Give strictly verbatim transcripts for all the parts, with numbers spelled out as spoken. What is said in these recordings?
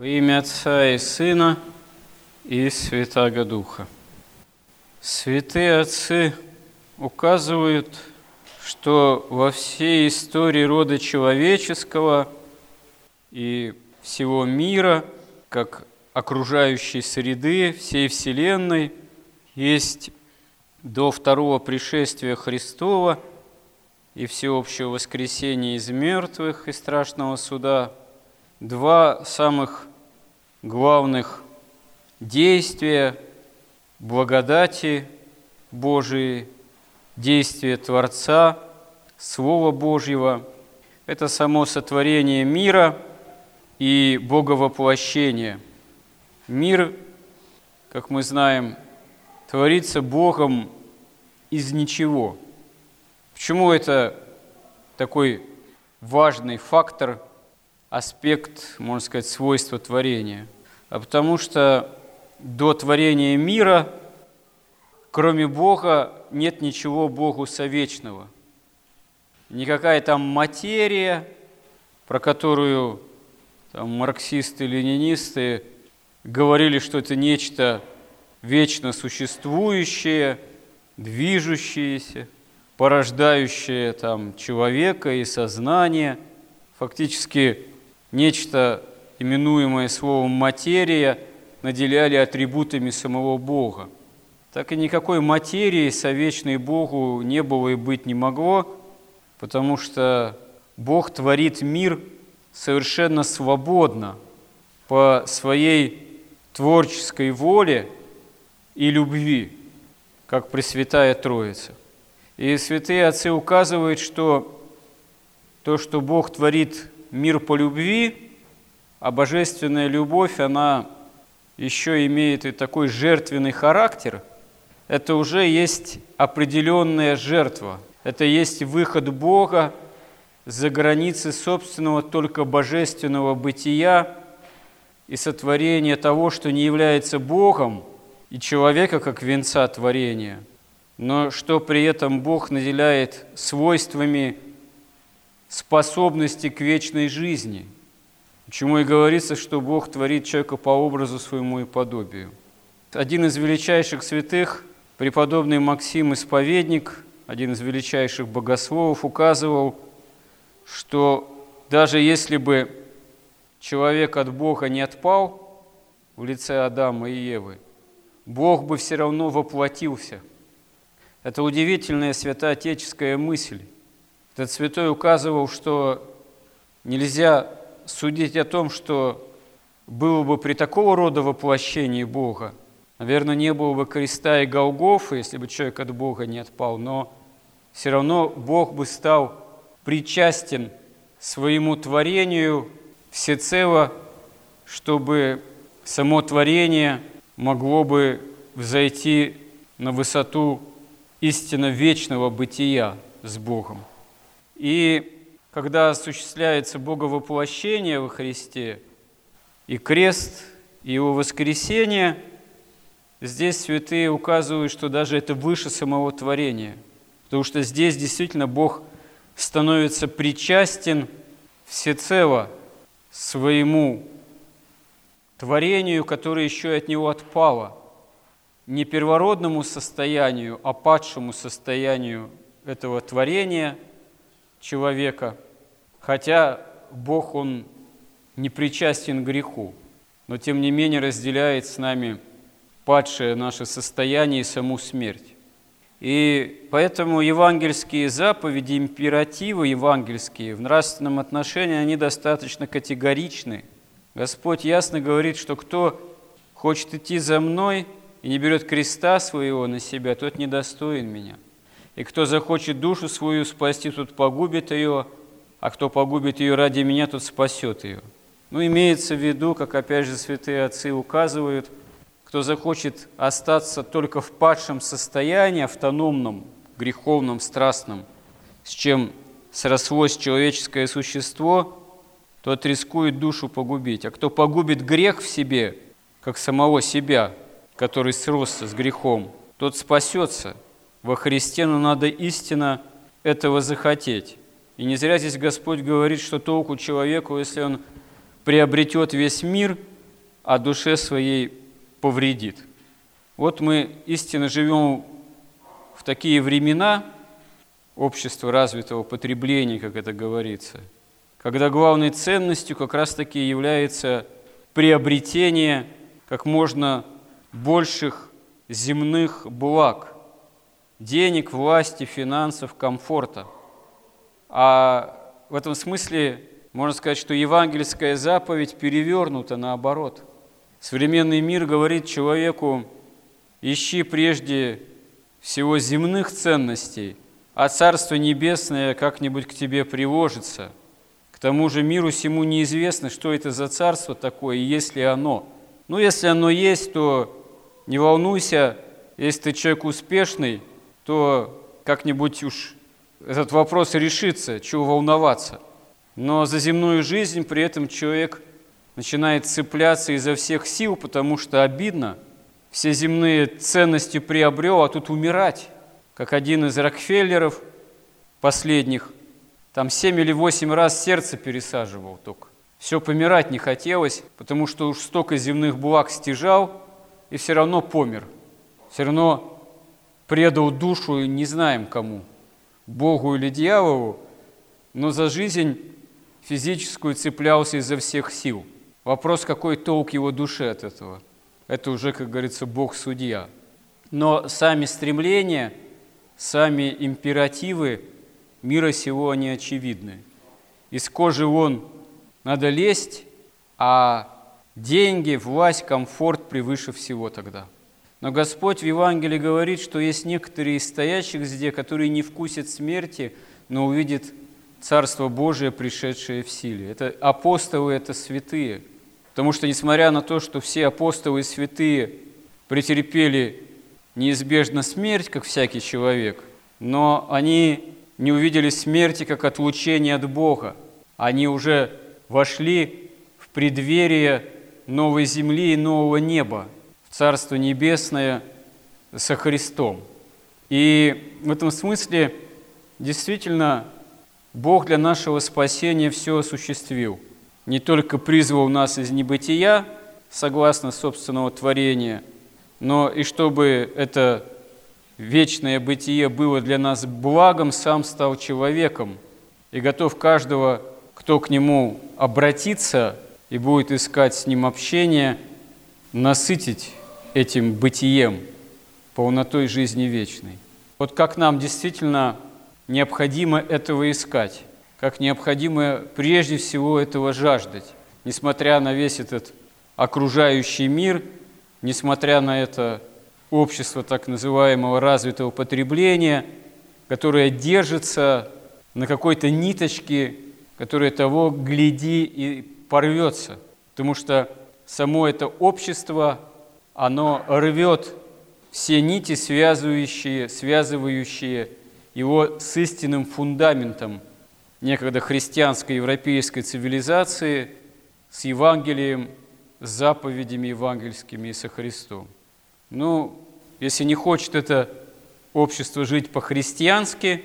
Во имя Отца и Сына и Святаго Духа. Святые Отцы указывают, что во всей истории рода человеческого и всего мира, как окружающей среды, всей Вселенной, есть до второго пришествия Христова и всеобщего воскресения из мертвых и страшного суда два самых главных действия благодати Божией, действия Творца, Слова Божьего. Это само сотворение мира и боговоплощение. Мир, как мы знаем, творится Богом из ничего. Почему это такой важный фактор, аспект, можно сказать, свойства творения? А потому что до творения мира, кроме Бога, нет ничего Богу совечного. Никакая там материя, про которую там марксисты, ленинисты говорили, что это нечто вечно существующее, движущееся, порождающее там человека и сознание, фактически нечто, именуемое словом «материя», наделяли атрибутами самого Бога. Так и никакой материи совечной Богу не было и быть не могло, потому что Бог творит мир совершенно свободно, по своей творческой воле и любви, как Пресвятая Троица. И святые отцы указывают, что то, что Бог творит мир по любви, а божественная любовь, она еще имеет и такой жертвенный характер, это уже есть определенная жертва. Это есть выход Бога за границы собственного только божественного бытия и сотворение того, что не является Богом, и человека как венца творения, но что при этом Бог наделяет свойствами способности к вечной жизни. Почему и говорится, что Бог творит человека по образу своему и подобию. Один из величайших святых, преподобный Максим Исповедник, один из величайших богословов, указывал, что даже если бы человек от Бога не отпал в лице Адама и Евы, Бог бы все равно воплотился. Это удивительная святоотеческая мысль. Этот святой указывал, что нельзя судить о том, что было бы при такого рода воплощении Бога. Наверное, не было бы креста и Голгофы, если бы человек от Бога не отпал, но все равно Бог бы стал причастен своему творению всецело, чтобы само творение могло бы взойти на высоту истинно вечного бытия с Богом. И когда осуществляется боговоплощение во Христе, и крест, и его воскресение, здесь святые указывают, что даже это выше самого творения, потому что здесь действительно Бог становится причастен всецело своему творению, которое еще от него отпало, не первородному состоянию, а падшему состоянию этого творения человека, хотя Бог, Он не причастен к греху, но тем не менее разделяет с нами падшее наше состояние и саму смерть. И поэтому евангельские заповеди, императивы евангельские в нравственном отношении, они достаточно категоричны. Господь ясно говорит, что кто хочет идти за Мной и не берет креста своего на себя, тот недостоин Меня. И кто захочет душу свою спасти, тот погубит ее, а кто погубит ее ради Меня, тот спасет ее. Ну, имеется в виду, как опять же святые отцы указывают, кто захочет остаться только в падшем состоянии, автономном, греховном, страстном, с чем срослось человеческое существо, тот рискует душу погубить. А кто погубит грех в себе, как самого себя, который сросся с грехом, тот спасется во Христе, но надо истинно этого захотеть. И не зря здесь Господь говорит, что толку человеку, если он приобретет весь мир а душе своей повредит. Вот мы истинно живем в такие времена общества развитого потребления, как это говорится, когда главной ценностью как раз-таки является приобретение как можно больших земных благ, денег, власти, финансов, комфорта. А в этом смысле можно сказать, что евангельская заповедь перевернута наоборот. Современный мир говорит человеку: ищи прежде всего земных ценностей, а Царство Небесное как-нибудь к тебе приложится. К тому же миру сему неизвестно, что это за царство такое, и есть ли оно. Ну, если оно есть, то не волнуйся, если ты человек успешный, то как-нибудь уж этот вопрос решится, чего волноваться. Но за земную жизнь при этом человек начинает цепляться изо всех сил, потому что обидно. Все земные ценности приобрел, а тут умирать. Как один из Рокфеллеров последних, там семь или восемь раз сердце пересаживал только. Все помирать не хотелось, потому что уж столько земных благ стяжал, и все равно помер. Все равно предал душу, не знаем кому, Богу или дьяволу, но за жизнь физическую цеплялся изо всех сил. Вопрос, какой толк его душе от этого? Это уже, как говорится, Бог-судья. Но сами стремления, сами императивы мира сего, они очевидны. Из кожи вон надо лезть, а деньги, власть, комфорт превыше всего тогда. Но Господь в Евангелии говорит, что есть некоторые из стоящих здесь, которые не вкусят смерти, но увидят Царство Божие, пришедшее в силе. Это апостолы, это святые. Потому что, несмотря на то, что все апостолы и святые претерпели неизбежно смерть, как всякий человек, но они не увидели смерти как отлучение от Бога. Они уже вошли в преддверие новой земли и нового неба, в Царство Небесное со Христом. И в этом смысле действительно Бог для нашего спасения все осуществил. Не только призвал нас из небытия, согласно собственного творения, но и чтобы это вечное бытие было для нас благом, сам стал человеком и готов каждого, кто к нему обратится и будет искать с ним общение, насытить этим бытием, полнотой жизни вечной. Вот как нам действительно необходимо этого искать, как необходимо прежде всего этого жаждать, несмотря на весь этот окружающий мир, несмотря на это общество так называемого развитого потребления, которое держится на какой-то ниточке, которая того, гляди, и порвется. Потому что само это общество, оно рвет все нити, связывающие, связывающие его с истинным фундаментом некогда христианской европейской цивилизации, с Евангелием, с заповедями евангельскими и со Христом. Ну, если не хочет это общество жить по-христиански,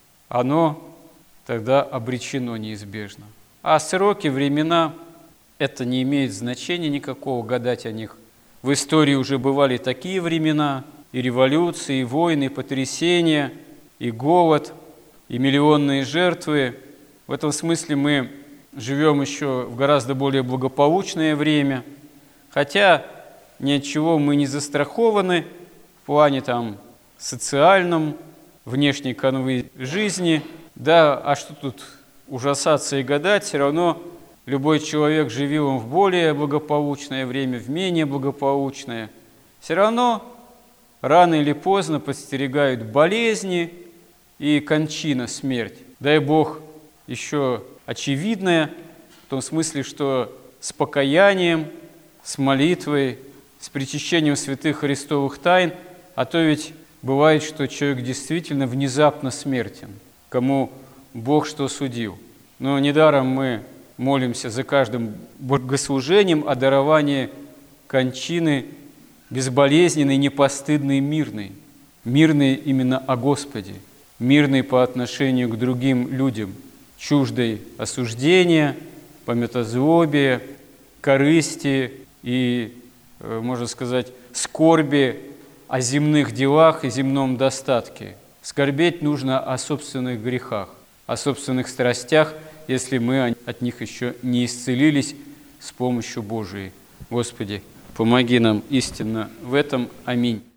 оно тогда обречено неизбежно. А сроки, времена, это не имеет значения никакого, гадать о них. В истории уже бывали такие времена, и революции, и войны, и потрясения, и голод, и миллионные жертвы. В этом смысле мы живем еще в гораздо более благополучное время, хотя ни от чего мы не застрахованы в плане там социальном, внешней канвы жизни. Да, а что тут ужасаться и гадать, все равно любой человек, живет в более благополучное время, в менее благополучное, все равно рано или поздно подстерегают болезни и кончина, смерть. Дай Бог, еще очевидное, в том смысле, что с покаянием, с молитвой, с причащением святых Христовых тайн, а то ведь бывает, что человек действительно внезапно смертен, кому Бог что судил. Но недаром мы молимся за каждым богослужением о даровании кончины безболезненной, непостыдной, мирной. Мирной именно о Господе, мирной по отношению к другим людям, чуждой осуждения, памятозлобия, корысти, и, можно сказать, скорби о земных делах и земном достатке. Скорбеть нужно о собственных грехах, о собственных страстях, если мы от них еще не исцелились с помощью Божией. Господи, помоги нам истинно в этом. Аминь.